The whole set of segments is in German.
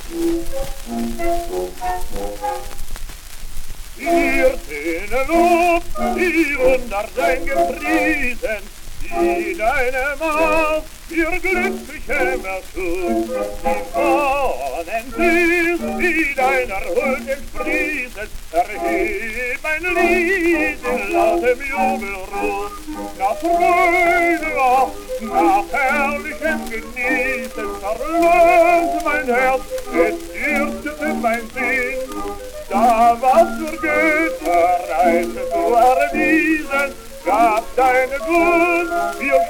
Ihr Töne Lob, die Wunder sein gepriesen, die deine Macht für glücklichem Erschub, die Fahnen süß, die deiner Huld entsprießen, erheb ein Lied in lautem Jubelruf, nach Freude, ach, nach herrlichem Genießen, verlöst mein Herz, es dürstete mein Sinn, da was für Götterreiche zu erwiesen, gab deine Gunst für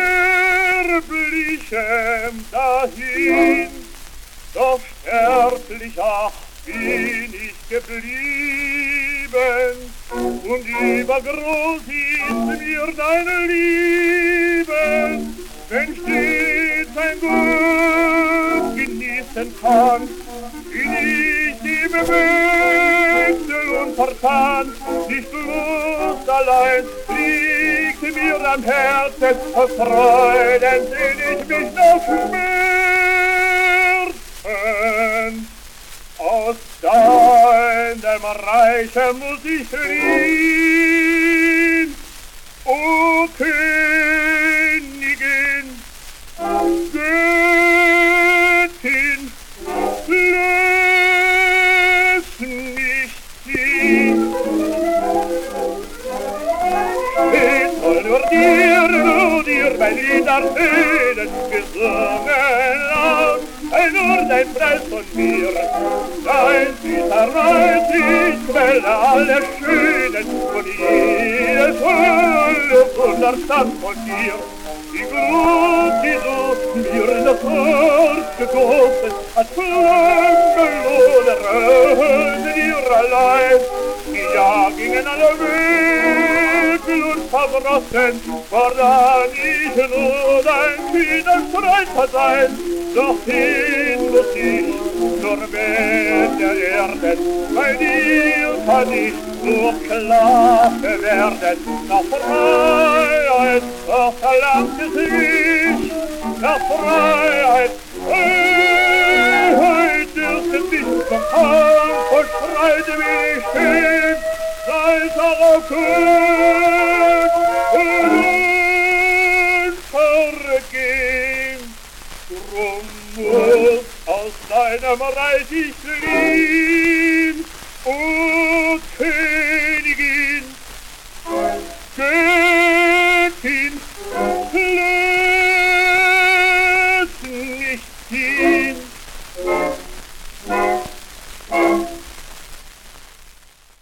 Sterblichem dahin. Doch sterblich, ach, bin ich geblieben, und übergroß ist mir deine Liebe, wenn stets ein Gut genießen kann, bin ich die bewegte und vertan, nicht Lust allein liegt mir am Herzen, aus Freuden sehn ich mich nach Schmerzen. Aus deinem Reiche muss ich fliehen, o Königin, Göttin, lass mich ziehen. Stets soll nur dir mein Lied ertönen, gesungen laut, nur dein Preis von mir. Dein süßer Reis ist Quelle aller Schönen, und jedes Hölle wundersam von dir. Die Glut, die du mir in das Herz gegossen, als Flammenlohn in ihr allein. Ja, gingen alle Wege und verbrochen, voran ich nur dein Widerstreiter sein. Doch hin muss ich zur Welt der Erde, bei dir kann ich nur Klage werden. Nach Freiheit, doch verlangt es mich, nach Freiheit, Freiheit, dürfen mich vom Kampf und Streit will ich stehen, sei es auch gut und vergehen. Drum muss aus deinem Reich ich fliehen, o Königin, Göttin, lass mich ziehen.